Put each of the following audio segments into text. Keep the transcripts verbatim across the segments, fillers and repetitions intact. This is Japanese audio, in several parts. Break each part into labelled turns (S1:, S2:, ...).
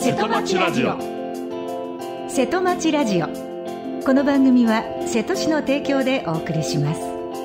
S1: 瀬戸町ラジオ。
S2: 瀬戸町ラジオ、この番組は瀬戸市の提供でお送りします。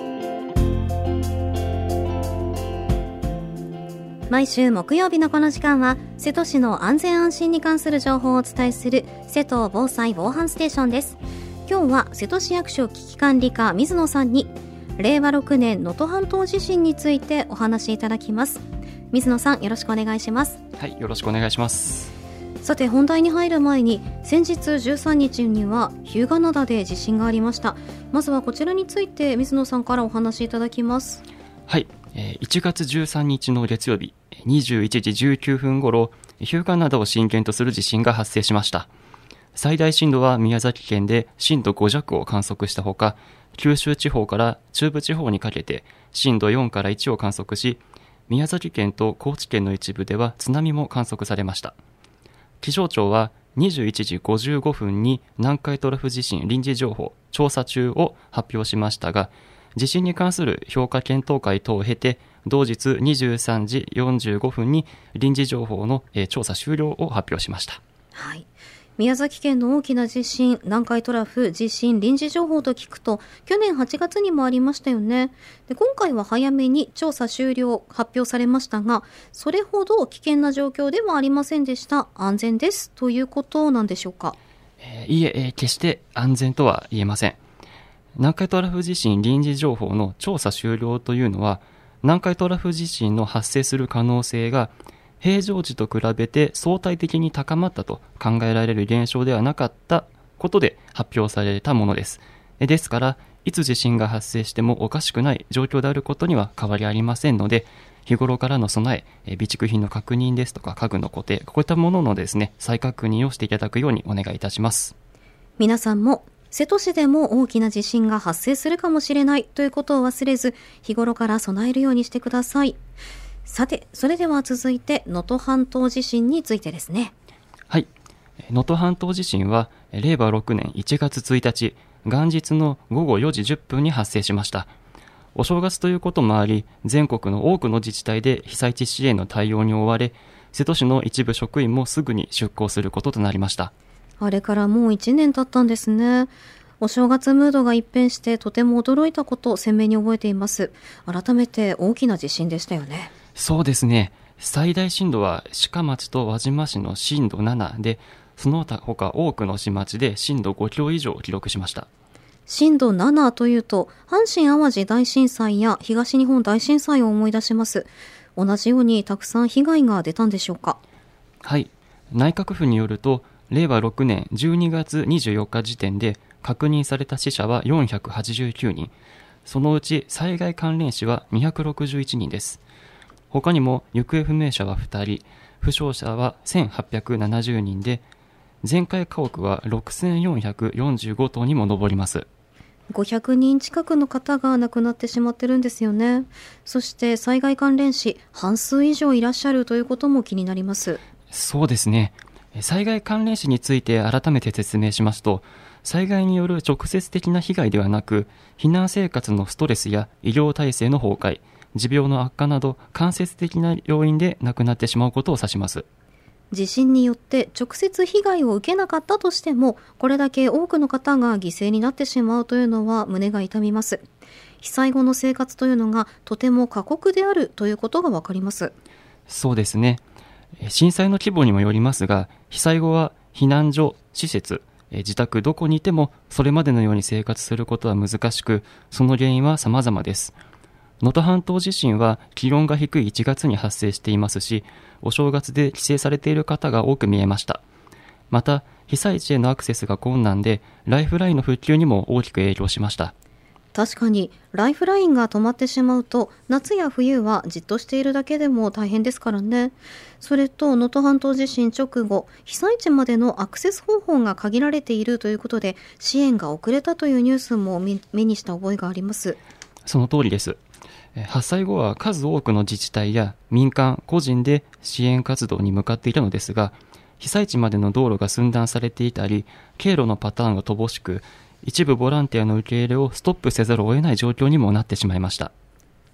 S3: 毎週木曜日のこの時間は瀬戸市の安全安心に関する情報をお伝えする瀬戸防災防犯ステーションです。今日は瀬戸市役所危機管理課水野さんにれいわろくねん能登半島地震についてお話しいただきます。水野さん、よろしくお願いします。
S4: はい、よろしくお願いします。
S3: さて、本題に入る前に先日じゅうさんにちには日向灘で地震がありました。まずはこちらについて水野さんからお話しいただきます。
S4: はい、いちがつじゅうさんにちの月曜日にじゅういちじじゅうきゅうふん頃、日向灘を震源とする地震が発生しました。最大震度は宮崎県で震度ご弱を観測したほか、九州地方から中部地方にかけて震度よんからいちを観測し、宮崎県と高知県の一部では津波も観測されました。気象庁はにじゅういちじごじゅうごふんに南海トラフ地震臨時情報調査中を発表しましたが、地震に関する評価検討会等を経て、同日にじゅうさんじよんじゅうごふんに臨時情報の、えー、調査終了を発表しました。
S3: はい、宮崎県の大きな地震、南海トラフ地震臨時情報と聞くと、去年はちがつにもありましたよね。で、今回は早めに調査終了発表されましたが、それほど危険な状況ではありませんでした。安全ですということなんでしょうか。
S4: えー、いええー、決して安全とは言えません。南海トラフ地震臨時情報の調査終了というのは、南海トラフ地震の発生する可能性が平常時と比べて相対的に高まったと考えられる現象ではなかったことで発表されたものです。ですから、いつ地震が発生してもおかしくない状況であることには変わりありませんので、日頃からの備え、備蓄品の確認ですとか家具の固定、こういったもののですね、再確認をしていただくようにお願いいたします。
S3: 皆さんも瀬戸市でも大きな地震が発生するかもしれないということを忘れず、日頃から備えるようにしてください。さて、それでは続いて能登半島地震についてですね。
S4: はい、能登半島地震はれいわろくねんいちがつついたち、元日のごごよじじゅっぷんに発生しました。お正月ということもあり、全国の多くの自治体で被災地支援の対応に追われ、瀬戸市の一部職員もすぐに出向することとなりました。
S3: あれからもういちねん経ったんですね。お正月ムードが一変してとても驚いたことを鮮明に覚えています。改めて大きな地震でしたよね。
S4: そうですね。最大震度は鹿町と輪島市の震度ななで、その他多くの市町で震度ごきょう以上を記録しました。
S3: 震度ななというと、阪神淡路大震災や東日本大震災を思い出します。同じようにたくさん被害が出たんでしょうか。
S4: はい、内閣府によると、れいわろくねんじゅうにがつにじゅうよっか時点で確認された死者はよんひゃくはちじゅうきゅうにん、そのうち災害関連死はにひゃくろくじゅういちにんです。他にも行方不明者はふたり、負傷者はせんはっぴゃくななじゅうにんで、全壊家屋はろくせんよんひゃくよんじゅうごとうにも上ります。
S3: ごひゃくにん近くの方が亡くなってしまってるんですよね。そして災害関連死、半数以上いらっしゃるということも気になります。
S4: そうですね。災害関連死について改めて説明しますと、災害による直接的な被害ではなく、避難生活のストレスや医療体制の崩壊、持病の悪化など間接的な要因で亡くなってしまうことを指します。
S3: 地震によって直接被害を受けなかったとしても、これだけ多くの方が犠牲になってしまうというのは胸が痛みます。被災後の生活というのがとても過酷であるということがわかります。
S4: そうですね。震災の規模にもよりますが、被災後は避難所、施設、自宅どこにいてもそれまでのように生活することは難しく、その原因は様々です。能登半島地震は気温が低いいちがつに発生していますし、お正月で帰省されている方が多く見えました。また、被災地へのアクセスが困難で、ライフラインの復旧にも大きく影響しました。
S3: 確かにライフラインが止まってしまうと、夏や冬はじっとしているだけでも大変ですからね。それと能登半島地震直後、被災地までのアクセス方法が限られているということで、支援が遅れたというニュースも目にした覚えがあります。
S4: その通りです。発災後は数多くの自治体や民間、個人で支援活動に向かっていたのですが、被災地までの道路が寸断されていたり、経路のパターンが乏しく、一部ボランティアの受け入れをストップせざるを得ない状況にもなってしまいました。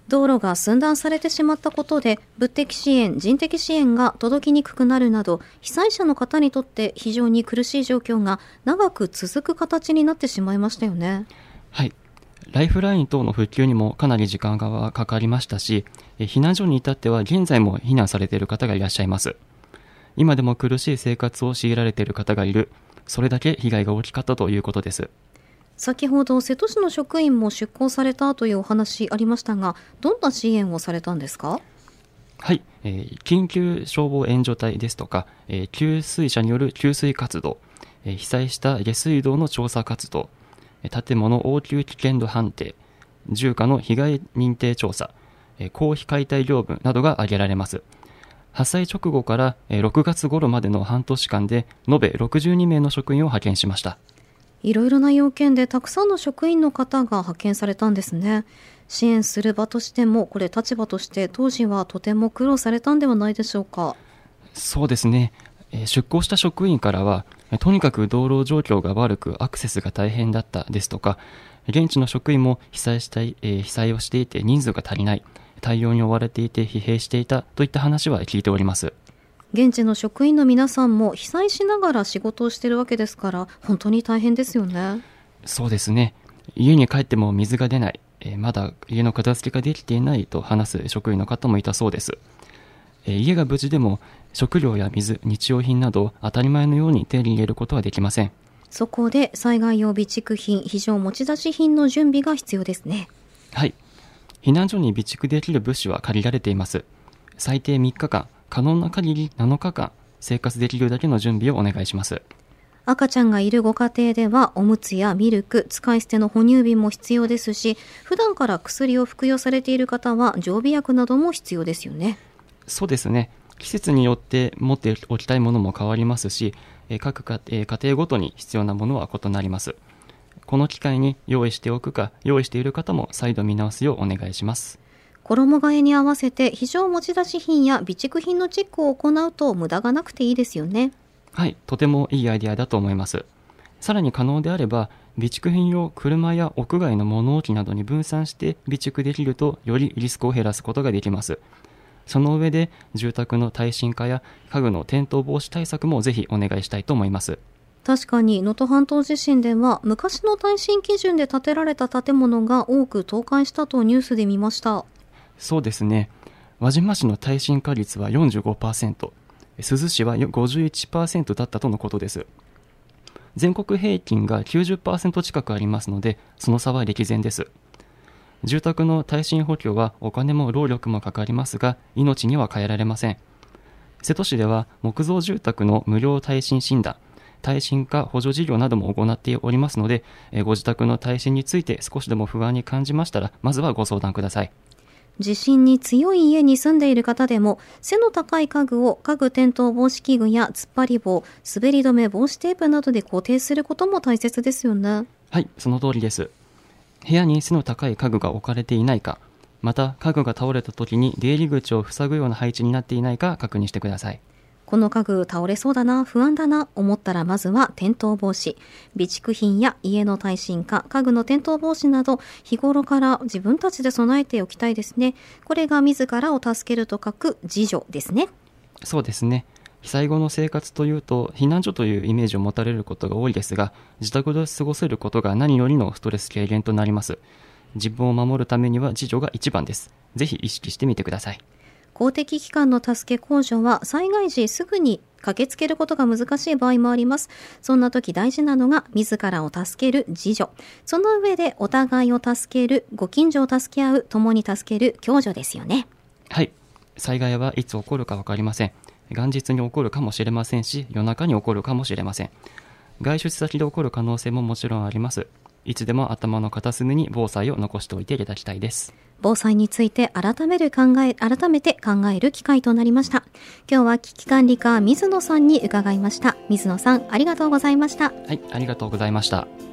S3: 道路が寸断されてしまったことで物的支援、人的支援が届きにくくなるなど、被災者の方にとって非常に苦しい状況が長く続く形になってしまいましたよね。
S4: はい、ライフライン等の復旧にもかなり時間がかかりましたし、避難所に至っては現在も避難されている方がいらっしゃいます。今でも苦しい生活を強いられている方がいる。それだけ被害が大きかったということです。
S3: 先ほど瀬戸市の職員も出向されたというお話ありましたが、どんな支援をされたんですか？
S4: はい、えー、緊急消防援助隊ですとか、えー、給水車による給水活動、えー、被災した下水道の調査活動、建物応急危険度判定、住家の被害認定調査、えー、公費解体業務などが挙げられます。発災直後からろくがつ頃までの半年間で延べろくじゅうにめいの職員を派遣しました。
S3: いろいろな要件でたくさんの職員の方が派遣されたんですね。支援する場としても、これ立場として当時はとても苦労されたんではないでしょうか？
S4: そうですね、えー、出向した職員からは、とにかく道路状況が悪くアクセスが大変だったですとか、現地の職員も被災したい、えー、被災をしていて人数が足りない、対応に追われていて疲弊していたといった話は聞いております。
S3: 現地の職員の皆さんも被災しながら仕事をしているわけですから、本当に大変ですよね。
S4: そうですね、家に帰っても水が出ない、えー、まだ家の片付けができていないと話す職員の方もいたそうです。えー、家が無事でも食料や水、日用品など当たり前のように手に入れることはできません。
S3: そこで災害用備蓄品、非常持ち出し品の準備が必要ですね。
S4: はい、避難所に備蓄できる物資は限られています。最低みっかかん、可能な限りなのかかん、生活できるだけの準備をお願いします。
S3: 赤ちゃんがいるご家庭ではおむつやミルク、使い捨ての哺乳瓶も必要ですし、普段から薬を服用されている方は常備薬なども必要ですよね。
S4: そうですね、季節によって持っておきたいものも変わりますし、各家庭、家庭ごとに必要なものは異なります。この機会に用意しておくか、用意している方も再度見直すようお願いします。
S3: 衣替えに合わせて非常持ち出し品や備蓄品のチェックを行うと無駄がなくていいですよね。
S4: はい、とてもいいアイデアだと思います。さらに可能であれば、備蓄品を車や屋外の物置などに分散して備蓄できると、よりリスクを減らすことができます。その上で住宅の耐震化や家具の転倒防止対策もぜひお願いしたいと思います。
S3: 確かに能登半島地震では昔の耐震基準で建てられた建物が多く倒壊したとニュースで見ました。
S4: そうですね、輪島市の耐震化率は よんじゅうごパーセント、珠洲市は ごじゅういちパーセント だったとのことです。全国平均が きゅうじゅっパーセント 近くありますので、その差は歴然です。住宅の耐震補強はお金も労力もかかりますが、命には代えられません。瀬戸市では木造住宅の無料耐震診断、耐震化補助事業なども行っておりますので、ご自宅の耐震について少しでも不安に感じましたら、まずはご相談ください。
S3: 地震に強い家に住んでいる方でも、背の高い家具を家具転倒防止器具や突っ張り棒、滑り止め防止テープなどで固定することも大切ですよね。
S4: はい、その通りです。部屋に背の高い家具が置かれていないか、また家具が倒れた時に出入り口を塞ぐような配置になっていないか確認してください。
S3: この家具倒れそうだな、不安だな、思ったらまずは転倒防止、備蓄品や家の耐震化、家具の転倒防止など日頃から自分たちで備えておきたいですね。これが自らを助けると書く自助ですね。
S4: そうですね。被災後の生活というと避難所というイメージを持たれることが多いですが、自宅で過ごせることが何よりのストレス軽減となります。自分を守るためには自助が一番です。ぜひ意識してみてください。
S3: 公的機関の助け控除は災害時すぐに駆けつけることが難しい場合もあります。そんな時大事なのが自らを助ける自助。その上でお互いを助ける、ご近所を助け合う、共に助ける共助ですよね。
S4: はい。災害はいつ起こるか分かりません。元日に起こるかもしれませんし、夜中に起こるかもしれません。外出先で起こる可能性ももちろんあります。いつでも頭の片隅に防災を残しておいていただきたいです。
S3: 防災について改める考え、改めて考える機会となりました。今日は危機管理課水野さんに伺いました。水野さん、ありがとうございました。
S4: はい、ありがとうございました。